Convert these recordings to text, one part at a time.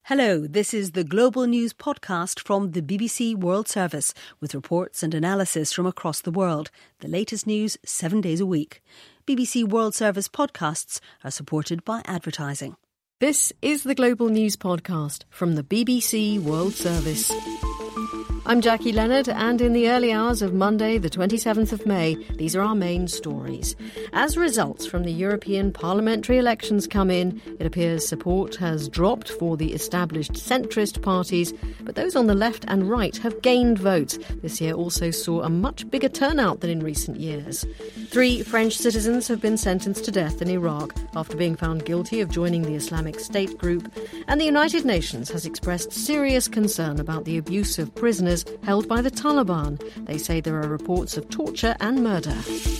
Hello, this is the Global News podcast from the BBC World Service with reports and analysis from across the world. The latest news 7 days a week. BBC World Service podcasts are supported by advertising. This is the Global News podcast from the BBC World Service. I'm Jackie Leonard, and in the early hours of Monday, the 27th of May, these are our main stories. As results from the European parliamentary elections come in, it appears support has dropped for the established centrist parties, but those on the left and right have gained votes. This year also saw a much bigger turnout than in recent years. 3 French citizens have been sentenced to death in Iraq after being found guilty of joining the Islamic State group, and the United Nations has expressed serious concern about the abuse of prisoners held by the Taliban. They say there are reports of torture and murder.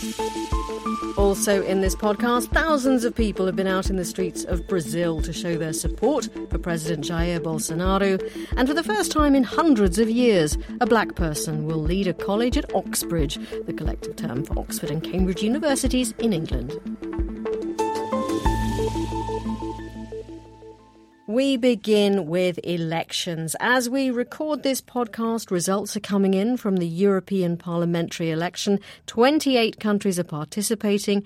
Also in this podcast, thousands of people have been out in the streets of Brazil to show their support for President Jair Bolsonaro. And for the first time in hundreds of years, a black person will lead a college at Oxbridge, the collective term for Oxford and Cambridge universities in England. We begin with elections. As we record this podcast, results are coming in from the European parliamentary election. 28 countries are participating,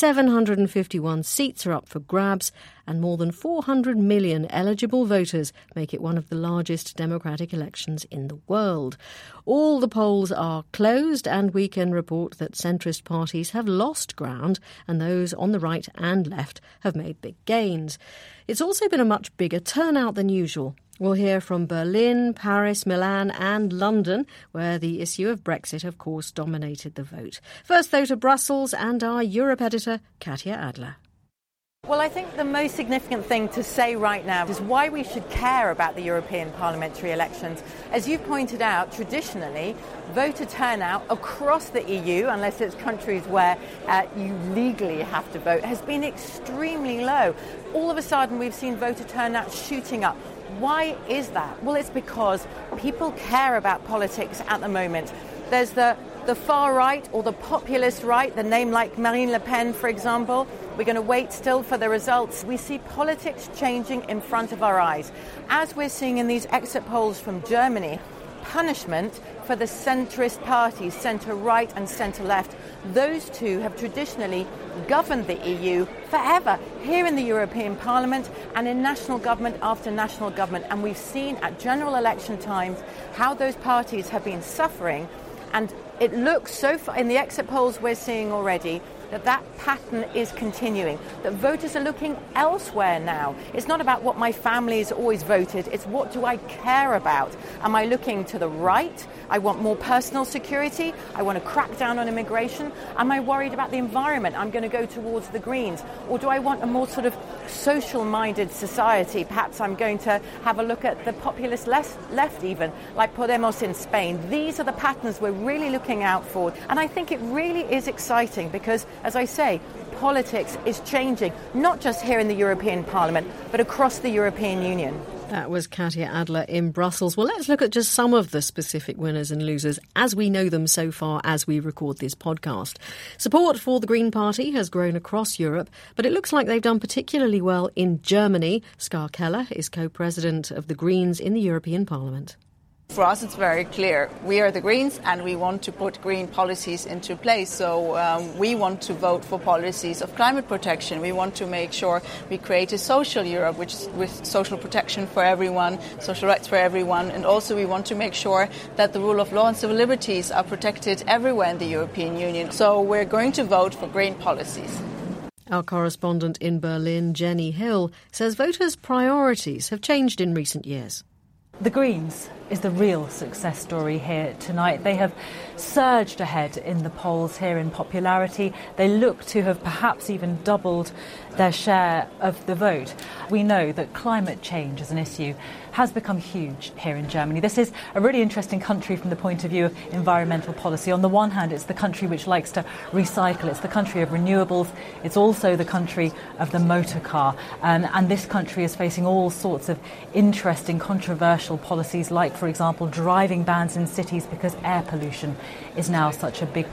751 seats are up for grabs, and more than 400 million eligible voters make it one of the largest democratic elections in the world. All the polls are closed, and we can report that centrist parties have lost ground and those on the right and left have made big gains. It's also been a much bigger turnout than usual. We'll hear from Berlin, Paris, Milan and London, where the issue of Brexit, of course, dominated the vote. First, though, to Brussels and our Europe editor, Katya Adler. Well, I think the most significant thing to say right now is why we should care about the European parliamentary elections. As you pointed out, traditionally, voter turnout across the EU, unless it's countries where you legally have to vote, has been extremely low. All of a sudden, we've seen voter turnout shooting up. Why is that? Well, it's because people care about politics at the moment. There's the far right or the populist right, the name like Marine Le Pen, for example. We're going to wait still for the results. We see politics changing in front of our eyes. As we're seeing in these exit polls from Germany, punishment for the centrist parties, centre-right and centre-left. Those two have traditionally governed the EU forever, here in the European Parliament and in national government after national government. And we've seen at general election times how those parties have been suffering. And it looks so far in the exit polls we're seeing already that pattern is continuing, that voters are looking elsewhere now. It's not about what my family has always voted, it's what do I care about? Am I looking to the right? I want more personal security. I want to crack down on immigration. Am I worried about the environment? I'm going to go towards the Greens. Or do I want a more sort of social-minded society? Perhaps I'm going to have a look at the populist left even, like Podemos in Spain. These are the patterns we're really looking out for. And I think it really is exciting because, as I say, politics is changing, not just here in the European Parliament, but across the European Union. That was Katya Adler in Brussels. Well, let's look at just some of the specific winners and losers as we know them so far as we record this podcast. Support for the Green Party has grown across Europe, but it looks like they've done particularly well in Germany. Ska Keller is co-president of the Greens in the European Parliament. For us, it's very clear. We are the Greens and we want to put green policies into place. So we want to vote for policies of climate protection. We want to make sure we create a social Europe with social protection for everyone, social rights for everyone. And also we want to make sure that the rule of law and civil liberties are protected everywhere in the European Union. So we're going to vote for green policies. Our correspondent in Berlin, Jenny Hill, says voters' priorities have changed in recent years. The Greens is the real success story here tonight. They have surged ahead in the polls here in popularity. They look to have perhaps even doubled their share of the vote. We know that climate change as an issue has become huge here in Germany. This is a really interesting country from the point of view of environmental policy. On the one hand, it's the country which likes to recycle. It's the country of renewables. It's also the country of the motor car. And this country is facing all sorts of interesting, controversial policies like, for example, driving bans in cities because air pollution is now such a big deal.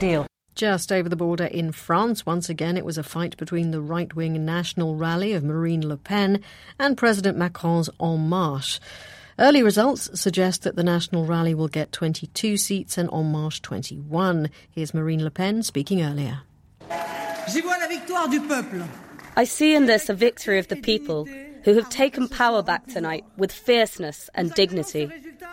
Just over the border in France, once again, it was a fight between the right-wing National Rally of Marine Le Pen and President Macron's En Marche. Early results suggest that the National Rally will get 22 seats and En Marche 21. Here's Marine Le Pen speaking earlier. I see in this a victory of the people who have taken power back tonight with fierceness and dignity.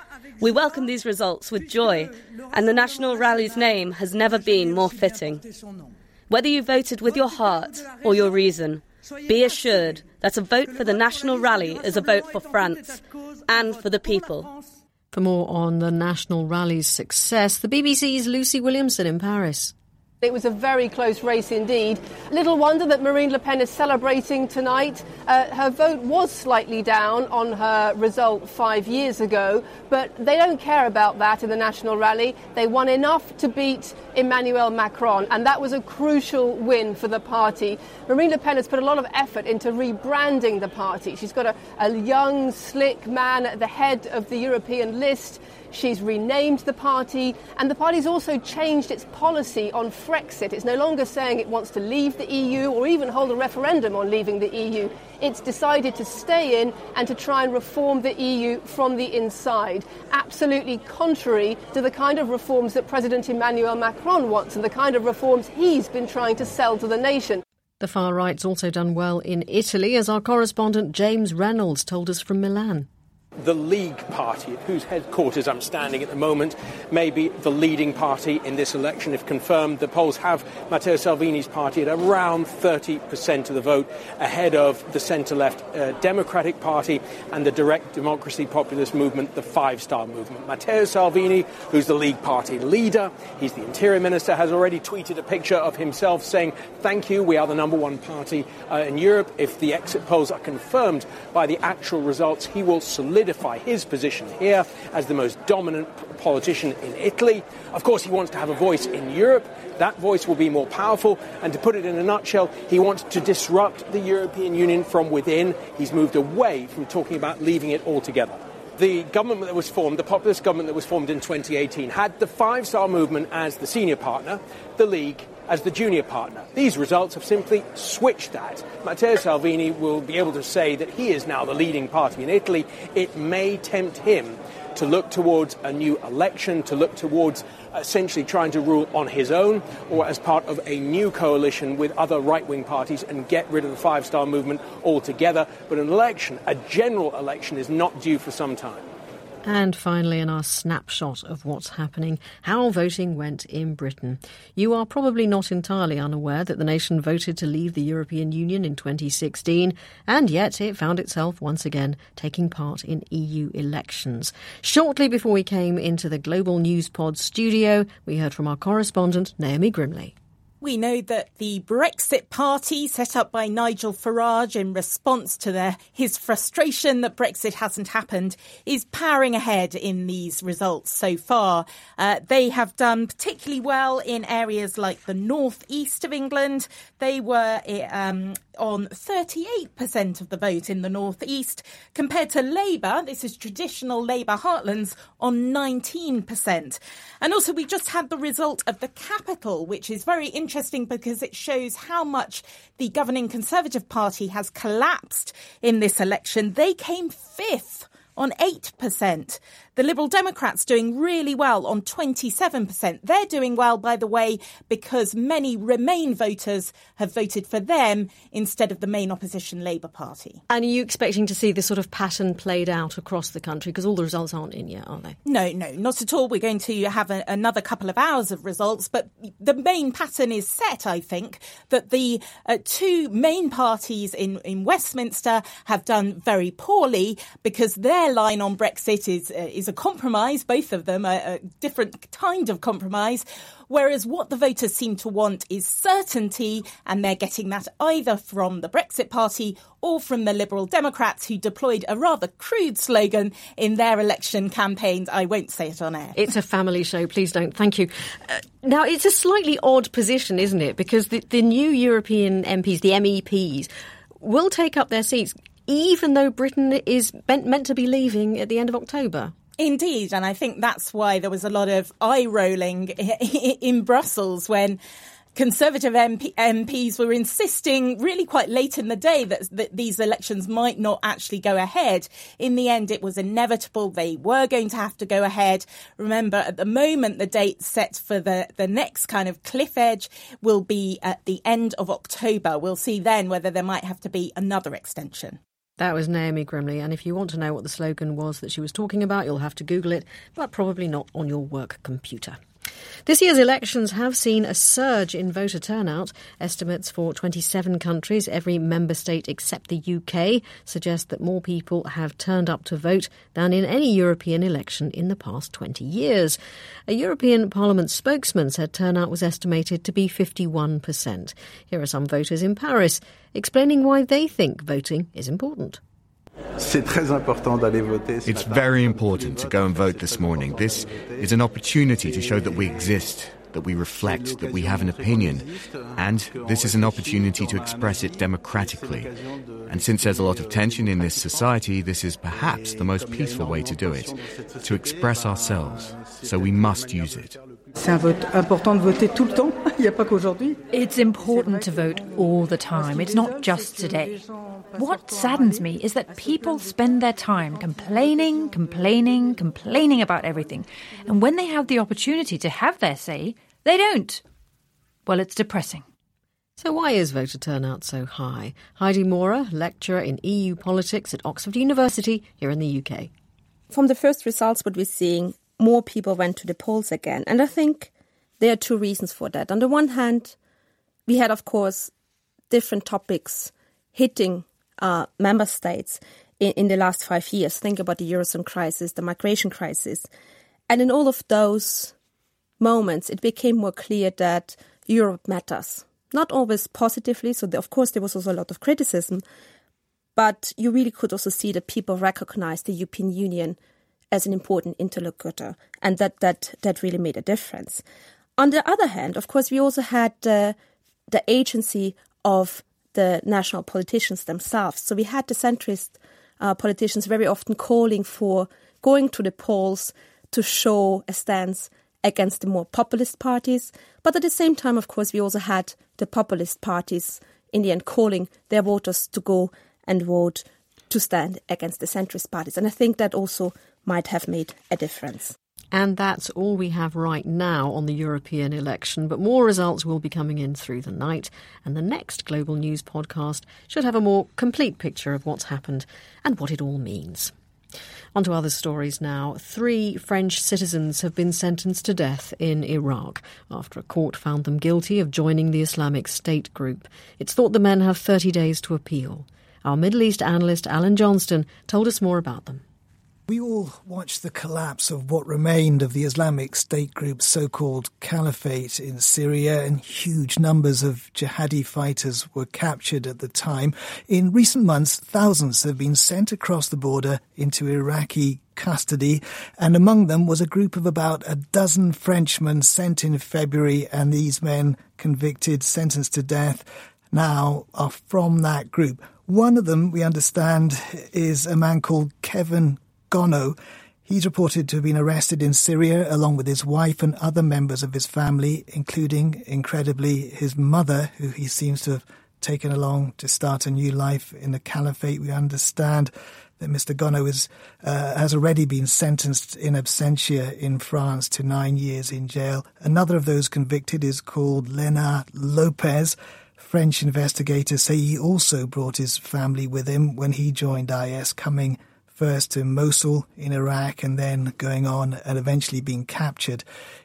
We welcome these results with joy, and the National Rally's name has never been more fitting. Whether you voted with your heart or your reason, be assured that a vote for the National Rally is a vote for France and for the people. For more on the National Rally's success, the BBC's Lucy Williamson in Paris. It was a very close race indeed. Little wonder that Marine Le Pen is celebrating tonight. Her vote was slightly down on her result 5 years ago, but they don't care about that in the National Rally. They won enough to beat Emmanuel Macron, and that was a crucial win for the party. Marine Le Pen has put a lot of effort into rebranding the party. She's got a young, slick man at the head of the European list. She's renamed the party, and the party's also changed its policy on Frexit. It's no longer saying it wants to leave the EU or even hold a referendum on leaving the EU. It's decided to stay in and to try and reform the EU from the inside, absolutely contrary to the kind of reforms that President Emmanuel Macron wants and the kind of reforms he's been trying to sell to the nation. The far right's also done well in Italy, as our correspondent James Reynolds told us from Milan. The League Party, at whose headquarters I'm standing at the moment, may be the leading party in this election. If confirmed, the polls have Matteo Salvini's party at around 30% of the vote, ahead of the centre-left Democratic Party and the direct democracy populist movement, the Five Star Movement. Matteo Salvini, who's the League Party leader, he's the Interior Minister, has already tweeted a picture of himself saying, "Thank you, we are the number one party in Europe." If the exit polls are confirmed by the actual results, he will solidify his position here as the most dominant politician in Italy. Of course, he wants to have a voice in Europe. That voice will be more powerful. And to put it in a nutshell, he wants to disrupt the European Union from within. He's moved away from talking about leaving it altogether. The government that was formed, the populist government that was formed in 2018, had the Five Star Movement as the senior partner, the League as the junior partner. These results have simply switched that. Matteo Salvini will be able to say that he is now the leading party in Italy. It may tempt him to look towards a new election, to look towards essentially trying to rule on his own or as part of a new coalition with other right-wing parties and get rid of the Five Star Movement altogether. But an election, a general election, is not due for some time. And finally, in our snapshot of what's happening, how voting went in Britain. You are probably not entirely unaware that the nation voted to leave the European Union in 2016, and yet it found itself once again taking part in EU elections. Shortly before we came into the Global News Pod studio, we heard from our correspondent, Naomi Grimley. We know that the Brexit Party, set up by Nigel Farage in response to his frustration that Brexit hasn't happened, is powering ahead in these results so far. They have done particularly well in areas like the northeast of England. They were on 38% of the vote in the northeast, compared to Labour, this is traditional Labour heartlands, on 19%. And also we just had the result of the capital, which is very interesting because it shows how much the governing Conservative Party has collapsed in this election. They came fifth on 8%. The Liberal Democrats doing really well on 27%. They're doing well, by the way, because many Remain voters have voted for them instead of the main opposition Labour Party. And are you expecting to see this sort of pattern played out across the country? Because all the results aren't in yet, are they? No, not at all. We're going to have another couple of hours of results, but the main pattern is set, I think, that the two main parties in Westminster have done very poorly because their line on Brexit is a compromise, both of them, a different kind of compromise, whereas what the voters seem to want is certainty, and they're getting that either from the Brexit Party or from the Liberal Democrats, who deployed a rather crude slogan in their election campaigns. I won't say it on air. It's a family show, please don't. Thank you. Now, it's a slightly odd position, isn't it? Because the new European MPs, the MEPs, will take up their seats even though Britain is meant to be leaving at the end of October. Indeed, and I think that's why there was a lot of eye-rolling in Brussels when Conservative MPs were insisting really quite late in the day that these elections might not actually go ahead. In the end, it was inevitable. They were going to have to go ahead. Remember, at the moment, the date set for the next kind of cliff edge will be at the end of October. We'll see then whether there might have to be another extension. That was Naomi Grimley, and if you want to know what the slogan was that she was talking about, you'll have to Google it, but probably not on your work computer. This year's elections have seen a surge in voter turnout. Estimates for 27 countries, every member state except the UK, suggest that more people have turned up to vote than in any European election in the past 20 years. A European Parliament spokesman said turnout was estimated to be 51%. Here are some voters in Paris explaining why they think voting is important. It's very important to go and vote this morning. This is an opportunity to show that we exist, that we reflect, that we have an opinion. And this is an opportunity to express it democratically. And since there's a lot of tension in this society, this is perhaps the most peaceful way to do it, to express ourselves. So we must use it. It's important to vote all the time. It's not just today. What saddens me is that people spend their time complaining about everything. And when they have the opportunity to have their say, they don't. Well, it's depressing. So why is voter turnout so high? Heidi Mora, lecturer in EU politics at Oxford University here in the UK. From the first results, what we're seeing, more people went to the polls again. And I think there are two reasons for that. On the one hand, we had, of course, different topics hitting member states in the last 5 years. Think about the Eurozone crisis, the migration crisis. And in all of those moments, it became more clear that Europe matters. Not always positively, so of course there was also a lot of criticism, but you really could also see that people recognized the European Union as an important interlocutor, and that really made a difference. On the other hand, of course, we also had the agency of the national politicians themselves. So we had the centrist politicians very often calling for going to the polls to show a stance against the more populist parties. But at the same time, of course, we also had the populist parties in the end calling their voters to go and vote to stand against the centrist parties. And I think that also might have made a difference. And that's all we have right now on the European election, but more results will be coming in through the night, and the next Global News podcast should have a more complete picture of what's happened and what it all means. On to other stories now. 3 French citizens have been sentenced to death in Iraq after a court found them guilty of joining the Islamic State group. It's thought the men have 30 days to appeal. Our Middle East analyst Alan Johnston told us more about them. We all watched the collapse of what remained of the Islamic State group's so-called caliphate in Syria, and huge numbers of jihadi fighters were captured at the time. In recent months, thousands have been sent across the border into Iraqi custody, and among them was a group of about a dozen Frenchmen sent in February, and these men convicted, sentenced to death, now are from that group. One of them, we understand, is a man called Kevin Gono. He's reported to have been arrested in Syria along with his wife and other members of his family, including, incredibly, his mother, who he seems to have taken along to start a new life in the caliphate. We understand that Mr. Gono has already been sentenced in absentia in France to 9 years in jail. Another of those convicted is called Léonard Lopez. French investigators say he also brought his family with him when he joined IS, coming first to Mosul in Iraq and then going on and eventually being captured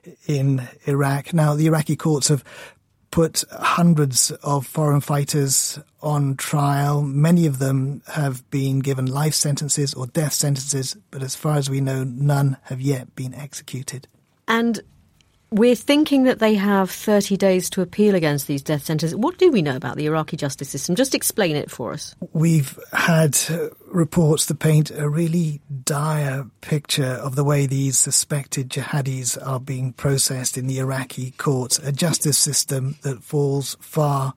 in Iraq. Now, the Iraqi courts have put hundreds of foreign fighters on trial. Many of them have been given life sentences or death sentences, but as far as we know, none have yet been executed. And we're thinking that they have 30 days to appeal against these death sentences. What do we know about the Iraqi justice system? Just explain it for us. We've had reports that paint a really dire picture of the way these suspected jihadis are being processed in the Iraqi courts, a justice system that falls far,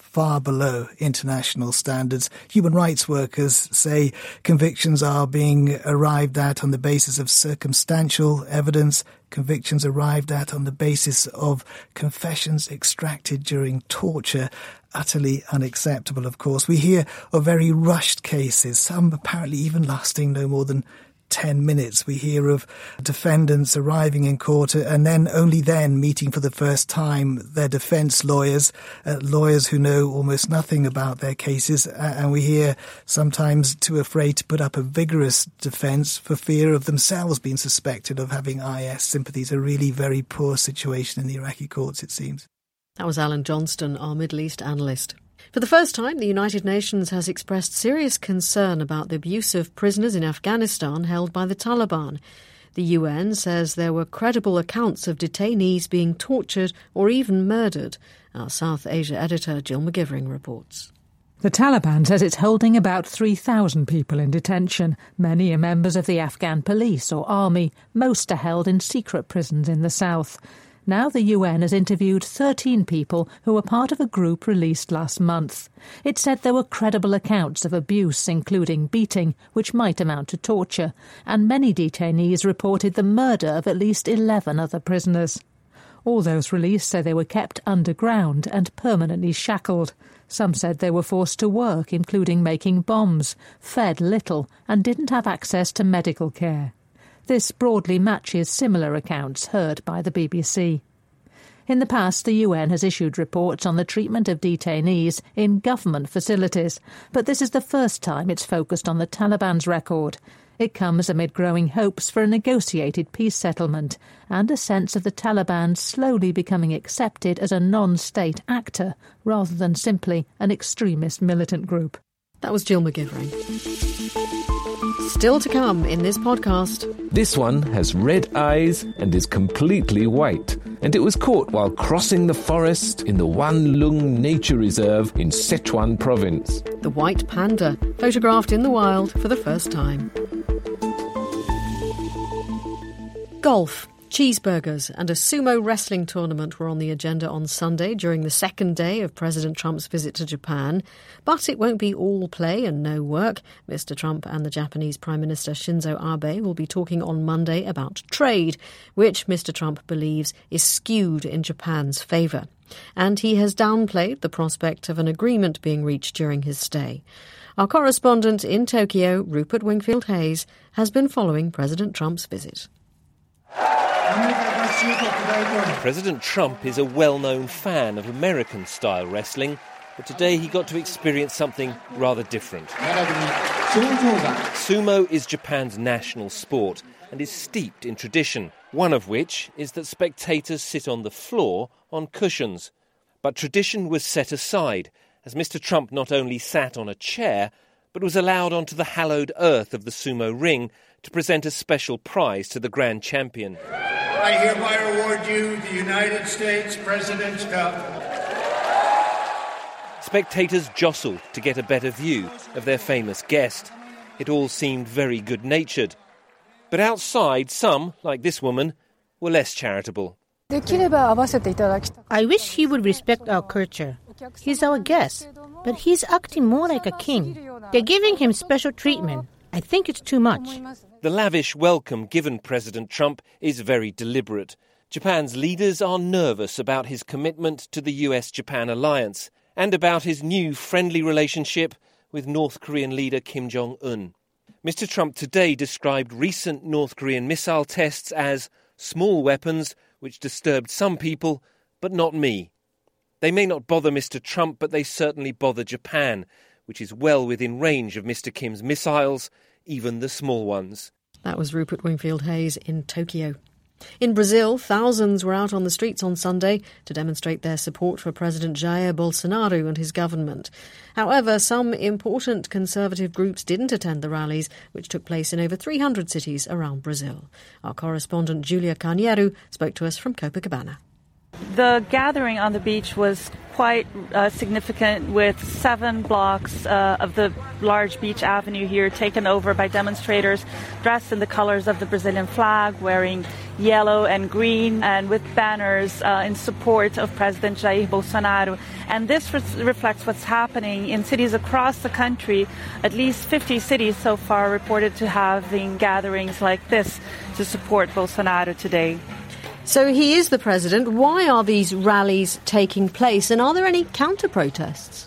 far below international standards. Human rights workers say convictions are being arrived at on the basis of circumstantial evidence, convictions arrived at on the basis of confessions extracted during torture. Utterly unacceptable, of course. We hear of very rushed cases, some apparently even lasting no more than 10 minutes. We hear of defendants arriving in court and then only then meeting for the first time their defence lawyers, lawyers who know almost nothing about their cases. And we hear sometimes too afraid to put up a vigorous defence for fear of themselves being suspected of having IS sympathies. A really very poor situation in the Iraqi courts, it seems. That was Alan Johnston, our Middle East analyst. For the first time, the United Nations has expressed serious concern about the abuse of prisoners in Afghanistan held by the Taliban. The UN says there were credible accounts of detainees being tortured or even murdered. Our South Asia editor Jill McGivering reports. The Taliban says it's holding about 3,000 people in detention. Many are members of the Afghan police or army. Most are held in secret prisons in the south. Now the UN has interviewed 13 people who were part of a group released last month. It said there were credible accounts of abuse, including beating, which might amount to torture, and many detainees reported the murder of at least 11 other prisoners. All those released say they were kept underground and permanently shackled. Some said they were forced to work, including making bombs, fed little, and didn't have access to medical care. This broadly matches similar accounts heard by the BBC. In the past, the UN has issued reports on the treatment of detainees in government facilities, but this is the first time it's focused on the Taliban's record. It comes amid growing hopes for a negotiated peace settlement and a sense of the Taliban slowly becoming accepted as a non-state actor rather than simply an extremist militant group. That was Jill McGivering. Still to come in this podcast. This one has red eyes and is completely white, and it was caught while crossing the forest in the Wan Lung Nature Reserve in Sichuan province. The white panda, photographed in the wild for the first time. Golf, cheeseburgers and a sumo wrestling tournament were on the agenda on Sunday during the second day of President Trump's visit to Japan. But it won't be all play and no work. Mr. Trump and the Japanese Prime Minister Shinzo Abe will be talking on Monday about trade, which Mr. Trump believes is skewed in Japan's favour. And he has downplayed the prospect of an agreement being reached during his stay. Our correspondent in Tokyo, Rupert Wingfield-Hayes, has been following President Trump's visit. President Trump is a well-known fan of American-style wrestling, but today he got to experience something rather different. Sumo is Japan's national sport and is steeped in tradition, one of which is that spectators sit on the floor on cushions. But tradition was set aside, as Mr. Trump not only sat on a chair, but was allowed onto the hallowed earth of the sumo ring to present a special prize to the grand champion. I hereby award you the United States President's Cup. Spectators jostled to get a better view of their famous guest. It all seemed very good-natured. But outside, some, like this woman, were less charitable. I wish he would respect our culture. He's our guest, but he's acting more like a king. They're giving him special treatment. I think it's too much. The lavish welcome given President Trump is very deliberate. Japan's leaders are nervous about his commitment to the US-Japan alliance and about his new friendly relationship with North Korean leader Kim Jong-un. Mr. Trump today described recent North Korean missile tests as small weapons which disturbed some people, but not me. They may not bother Mr. Trump, but they certainly bother Japan, which is well within range of Mr. Kim's missiles, even the small ones. That was Rupert Wingfield-Hayes in Tokyo. In Brazil, thousands were out on the streets on Sunday to demonstrate their support for President Jair Bolsonaro and his government. However, some important conservative groups didn't attend the rallies, which took place in over 300 cities around Brazil. Our correspondent Julia Carneiro spoke to us from Copacabana. The gathering on the beach was quite significant, with 7 blocks of the large beach avenue here taken over by demonstrators dressed in the colors of the Brazilian flag, wearing yellow and green, and with banners in support of President Jair Bolsonaro. And this reflects what's happening in cities across the country. At least 50 cities so far reported to having gatherings like this to support Bolsonaro today. So he is the president. Why are these rallies taking place, and are there any counter-protests?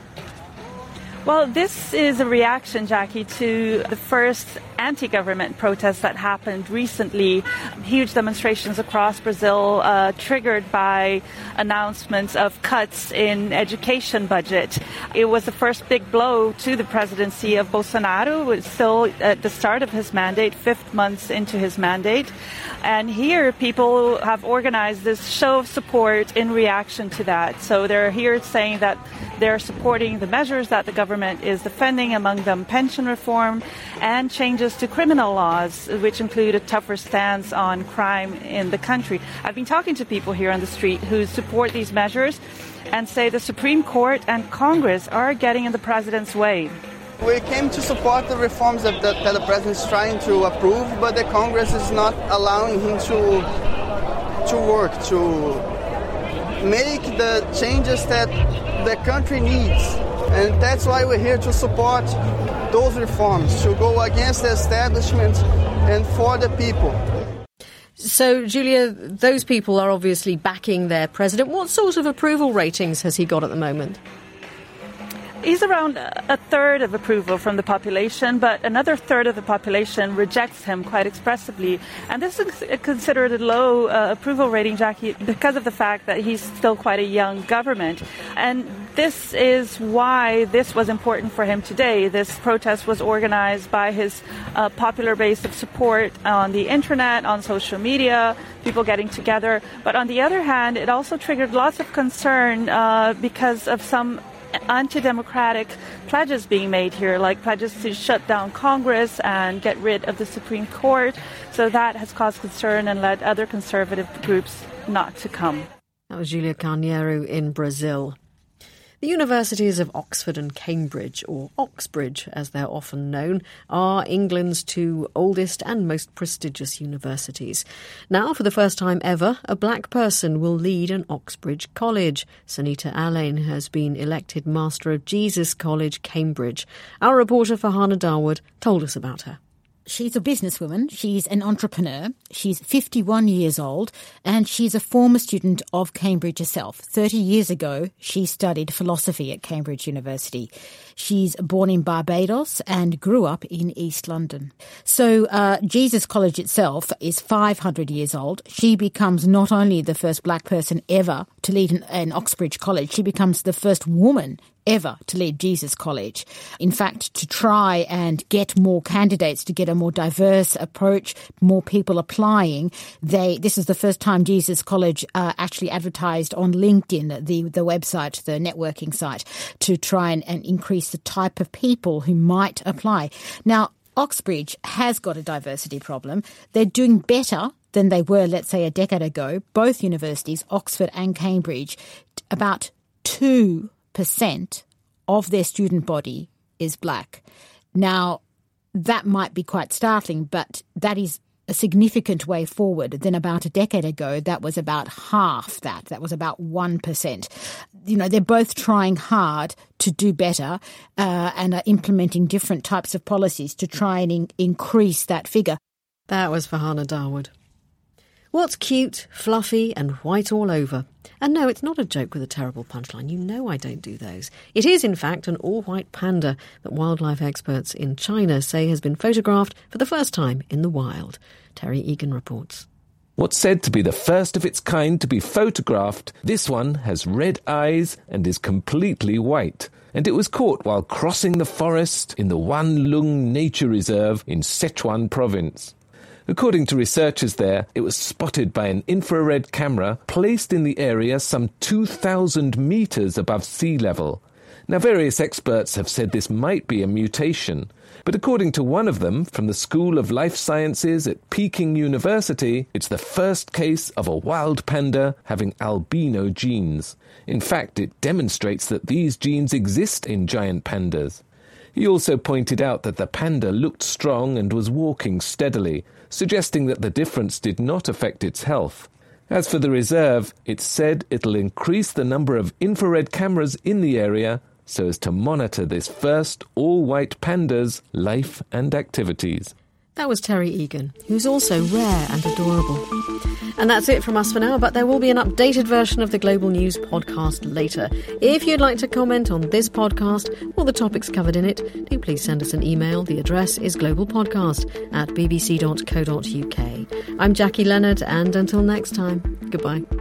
Well, this is a reaction, Jackie, to the first anti-government protests that happened recently. Huge demonstrations across Brazil, triggered by announcements of cuts in education budget. It was the first big blow to the presidency of Bolsonaro. It was still at the start of his mandate, 5 months into his mandate. And here people have organized this show of support in reaction to that. So they're here saying that they're supporting the measures that the government is defending, among them pension reform and changes to criminal laws, which include a tougher stance on crime in the country. I've been talking to people here on the street who support these measures and say the Supreme Court and Congress are getting in the president's way. We came to support the reforms that the president is trying to approve, but the Congress is not allowing him to work, to make the changes that the country needs. And that's why we're here to support those reforms, to go against the establishment and for the people. So, Julia, those people are obviously backing their president. What sort of approval ratings has he got at the moment? He's around a third of approval from the population, but another third of the population rejects him quite expressively. And this is considered a low approval rating, Jackie, because of the fact that he's still quite a young government. And this is why this was important for him today. This protest was organized by his popular base of support on the internet, on social media, people getting together. But on the other hand, it also triggered lots of concern because of some anti-democratic pledges being made here, like pledges to shut down Congress and get rid of the Supreme Court. So that has caused concern and led other conservative groups not to come. That was Julia Carneiro in Brazil. The universities of Oxford and Cambridge, or Oxbridge as they're often known, are England's 2 oldest and most prestigious universities. Now, for the first time ever, a black person will lead an Oxbridge college. Sunita Alain has been elected Master of Jesus College, Cambridge. Our reporter Farhana Dawood told us about her. She's a businesswoman, she's an entrepreneur, she's 51 years old, and she's a former student of Cambridge herself. 30 years ago, she studied philosophy at Cambridge University. She's born in Barbados and grew up in East London. So Jesus College itself is 500 years old. She becomes not only the first black person ever to lead an Oxbridge college, she becomes the first woman ever to lead Jesus College. In fact, to try and get more candidates, to get a more diverse approach, more people applying, this is the first time Jesus College actually advertised on LinkedIn, the website, the networking site, to try and increase the type of people who might apply. Now, Oxbridge has got a diversity problem. They're doing better than they were, let's say, a decade ago. Both universities, Oxford and Cambridge, about 2% of their student body is black. Now, that might be quite startling, but that is a significant way forward. Then about a decade ago, that was about half that. That was about 1%. You know, they're both trying hard to do better and are implementing different types of policies to try and increase that figure. That was Farhana Dawood. What's cute, fluffy and white all over? And no, it's not a joke with a terrible punchline. You know I don't do those. It is, in fact, an all-white panda that wildlife experts in China say has been photographed for the first time in the wild. Terry Egan reports. What's said to be the first of its kind to be photographed, this one has red eyes and is completely white. And it was caught while crossing the forest in the Wanlong Nature Reserve in Sichuan province. According to researchers there, it was spotted by an infrared camera placed in the area some 2,000 metres above sea level. Now, various experts have said this might be a mutation, but according to one of them from the School of Life Sciences at Peking University, it's the first case of a wild panda having albino genes. In fact, it demonstrates that these genes exist in giant pandas. He also pointed out that the panda looked strong and was walking steadily, suggesting that the difference did not affect its health. As for the reserve, it's said it'll increase the number of infrared cameras in the area so as to monitor this first all-white panda's life and activities. That was Terry Egan, who's also rare and adorable. And that's it from us for now, but there will be an updated version of the Global News podcast later. If you'd like to comment on this podcast or the topics covered in it, do please send us an email. The address is globalpodcast@bbc.co.uk. I'm Jackie Leonard, and until next time, goodbye.